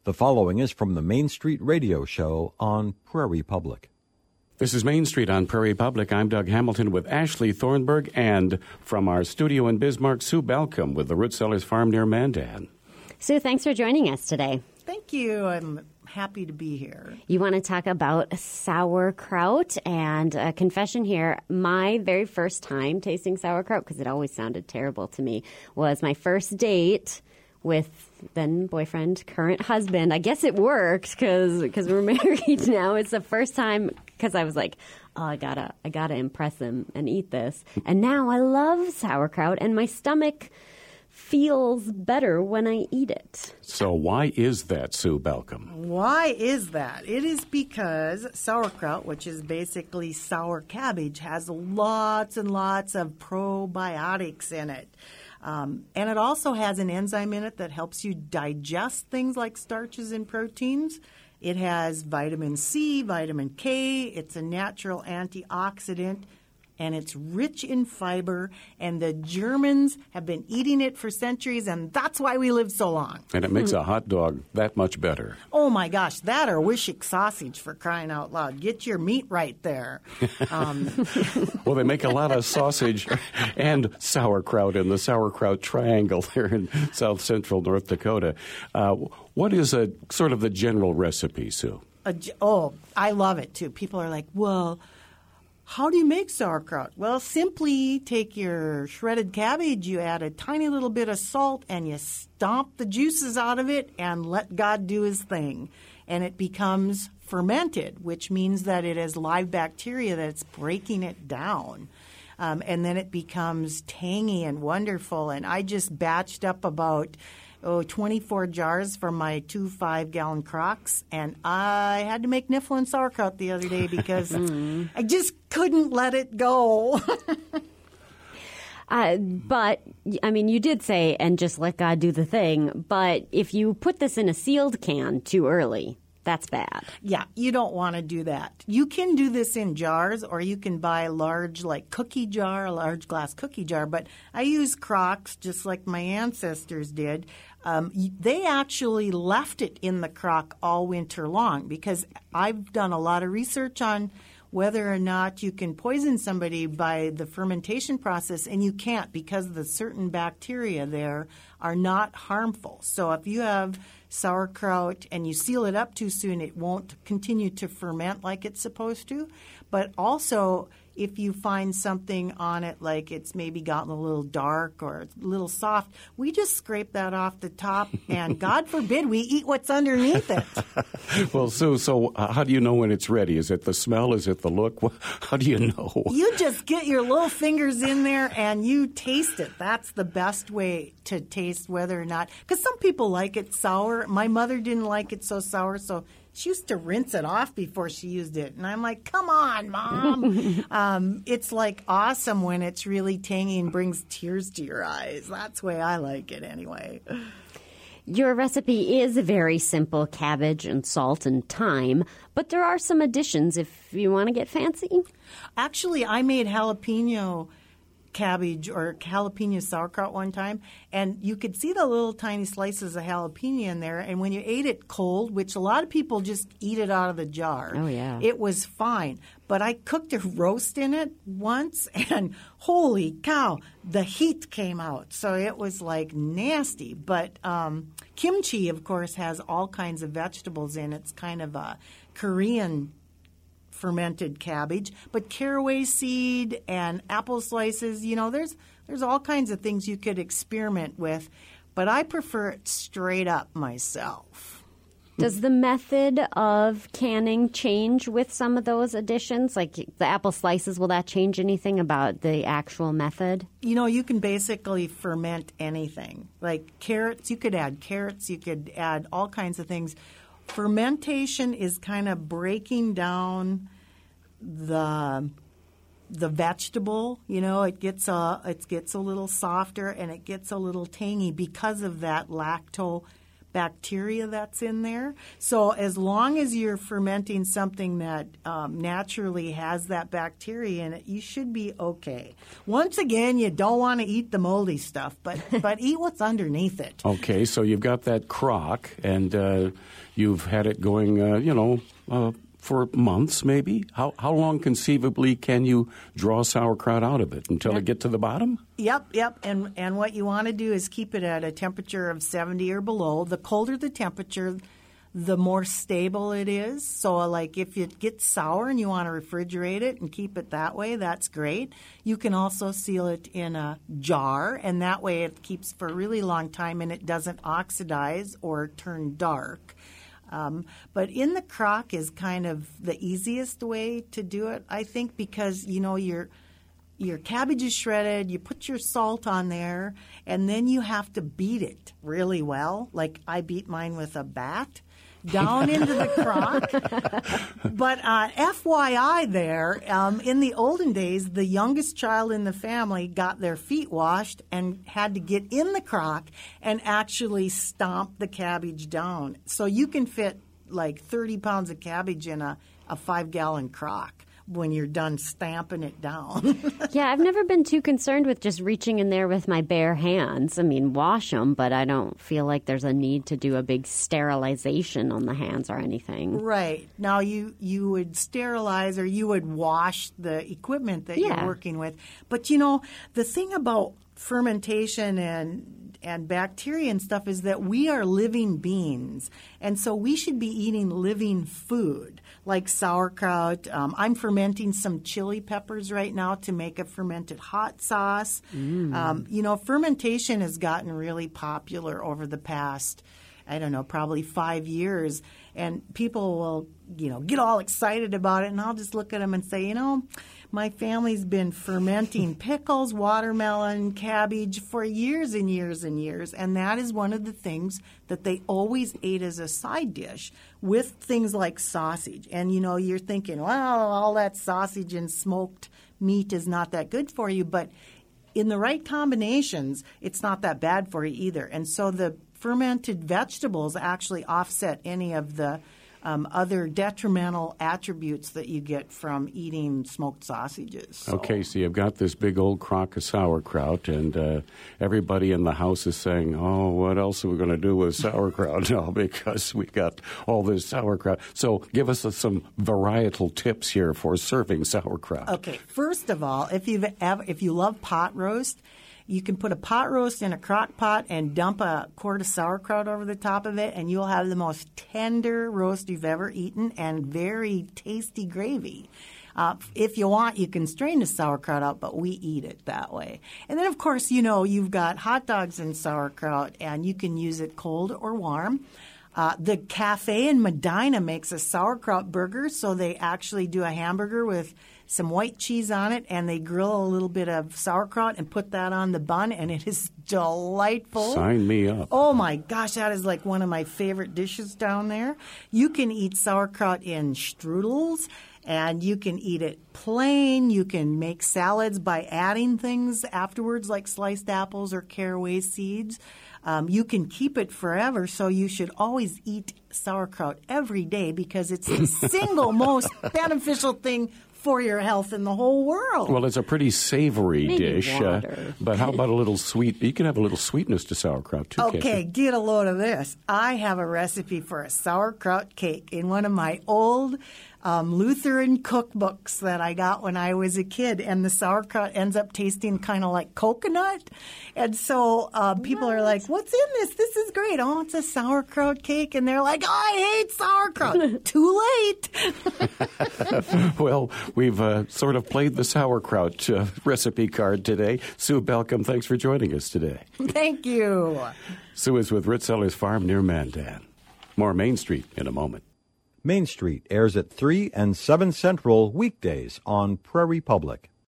The following is from the Main Street Radio Show on Prairie Public. This is Main Street on Prairie Public. I'm Doug Hamilton with Ashley Thornburg, and from our studio in Bismarck, Sue Balcom with the Root Cellars Farm near Mandan. Sue, thanks for joining us today. Thank you. I'm happy to be here. You want to talk about sauerkraut, and a confession here, my very first time tasting sauerkraut, because it always sounded terrible to me, was my first date with then boyfriend, current husband. I guess it worked because we're married now. It's the first time because I was like, oh, I gotta impress him and eat this. And now I love sauerkraut, and my stomach feels better when I eat it. So why is that, Sue Balcom? Why is that? It is because sauerkraut, which is basically sour cabbage, has lots and lots of probiotics in it. And it also has an enzyme in it that helps you digest things like starches and proteins. It has vitamin C, vitamin K. It's a natural antioxidant, and it's rich in fiber. And the Germans have been eating it for centuries, and that's why we live so long. And it makes a hot dog that much better. Oh, my gosh, that or Wishick sausage, for crying out loud. Get your meat right there. Well, they make a lot of sausage and sauerkraut in the sauerkraut triangle there in south central North Dakota. What is a sort of the general recipe, Sue? I love it, too. People are like, well, how do you make sauerkraut? Well, simply take your shredded cabbage, you add a tiny little bit of salt, and you stomp the juices out of it and let God do his thing. And it becomes fermented, which means that it has live bacteria that's breaking it down. And then it becomes tangy and wonderful. And I just batched up about 24 jars from my 2 5-gallon crocks, and I had to make Nifflin sauerkraut the other day because I just couldn't let it go. But, I mean, you did say, and just let God do the thing, but if you put this in a sealed can too early, that's bad. Yeah, you don't want to do that. You can do this in jars, or you can buy a large, cookie jar, a large glass cookie jar. But I use crocks just like my ancestors did. They actually left it in the crock all winter long because I've done a lot of research on whether or not you can poison somebody by the fermentation process, and you can't because the certain bacteria there are not harmful. So if you have sauerkraut and you seal it up too soon, it won't continue to ferment like it's supposed to. But also, if you find something on it like it's maybe gotten a little dark or a little soft, we just scrape that off the top, and God forbid we eat what's underneath it. Well, Sue, so how do you know when it's ready? Is it the smell? Is it the look? How do you know? You just get your little fingers in there and you taste it. That's the best way to taste whether or not – because some people like it sour. My mother didn't like it so sour, so she used to rinse it off before she used it. And I'm like, come on, Mom. It's awesome when it's really tangy and brings tears to your eyes. That's the way I like it anyway. Your recipe is very simple, cabbage and salt and thyme, but there are some additions if you want to get fancy. Actually, I made jalapeno cabbage or jalapeno sauerkraut one time, and you could see the little tiny slices of jalapeno in there, and when you ate it cold, which a lot of people just eat it out of the jar, it was fine. But I cooked a roast in it once, and holy cow, the heat came out. So it was nasty. But kimchi, of course, has all kinds of vegetables in it. It's kind of a Korean fermented cabbage, but caraway seed and apple slices, there's all kinds of things you could experiment with, but I prefer it straight up myself. Does the method of canning change with some of those additions? Like the apple slices, will that change anything about the actual method? You can basically ferment anything. Like carrots, you could add all kinds of things. Fermentation is kind of breaking down the vegetable. It gets a little softer and it gets a little tangy because of that bacteria that's in there. So as long as you're fermenting something that naturally has that bacteria in it, you should be okay. Once again, you don't want to eat the moldy stuff, but eat what's underneath it. Okay, so you've got that crock, and you've had it going, for months, maybe? How long conceivably can you draw sauerkraut out of it until it get to the bottom? Yep. And what you want to do is keep it at a temperature of 70 or below. The colder the temperature, the more stable it is. So, like, if it gets sour and you want to refrigerate it and keep it that way, that's great. You can also seal it in a jar, and that way it keeps for a really long time and it doesn't oxidize or turn dark. But in the crock is kind of the easiest way to do it, I think, because, your cabbage is shredded, you put your salt on there, and then you have to beat it really well. Like I beat mine with a bat down into the crock. But FYI there, in the olden days, the youngest child in the family got their feet washed and had to get in the crock and actually stomp the cabbage down. So you can fit like 30 pounds of cabbage in a 5-gallon crock when you're done stamping it down. Yeah, I've never been too concerned with just reaching in there with my bare hands. I mean, wash them, but I don't feel like there's a need to do a big sterilization on the hands or anything. Right. Now, you would sterilize or you would wash the equipment that you're working with. But, the thing about fermentation and bacteria and stuff is that we are living beings. And so we should be eating living food like sauerkraut. I'm fermenting some chili peppers right now to make a fermented hot sauce. Fermentation has gotten really popular over the past, probably 5 years. And people will, get all excited about it. And I'll just look at them and say, my family's been fermenting pickles, watermelon, cabbage for years and years and years. And that is one of the things that they always ate as a side dish with things like sausage. And, you're thinking, well, all that sausage and smoked meat is not that good for you. But in the right combinations, it's not that bad for you either. And so the fermented vegetables actually offset any of the other detrimental attributes that you get from eating smoked sausages. So. Okay, so you've got this big old crock of sauerkraut, and everybody in the house is saying, oh, what else are we going to do with sauerkraut now because we got all this sauerkraut. So give us some varietal tips here for serving sauerkraut. Okay, first of all, if you love pot roast, you can put a pot roast in a crock pot and dump a quart of sauerkraut over the top of it, and you'll have the most tender roast you've ever eaten and very tasty gravy. If you want, you can strain the sauerkraut out, but we eat it that way. And then, of course, you've got hot dogs and sauerkraut, and you can use it cold or warm. The cafe in Medina makes a sauerkraut burger, so they actually do a hamburger with some white cheese on it, and they grill a little bit of sauerkraut and put that on the bun, and it is delightful. Sign me up. Oh, my gosh, that is like one of my favorite dishes down there. You can eat sauerkraut in strudels, and you can eat it plain. You can make salads by adding things afterwards, like sliced apples or caraway seeds. You can keep it forever, so you should always eat sauerkraut every day because it's the single most beneficial thing for your health in the whole world. Well, it's a pretty savory dish, but how about a little sweet? You can have a little sweetness to sauerkraut, too. Okay, get a load of this. I have a recipe for a sauerkraut cake in one of my old Lutheran cookbooks that I got when I was a kid, and the sauerkraut ends up tasting kind of like coconut. And so people are like, what's in this? This is great. Oh, it's a sauerkraut cake. And they're like, I hate sauerkraut. Too late. Well, we've sort of played the sauerkraut recipe card today. Sue Balcom, thanks for joining us today. Thank you. Sue is with Ritzellers Farm near Mandan. More Main Street in a moment. Main Street airs at 3 and 7 Central weekdays on Prairie Public.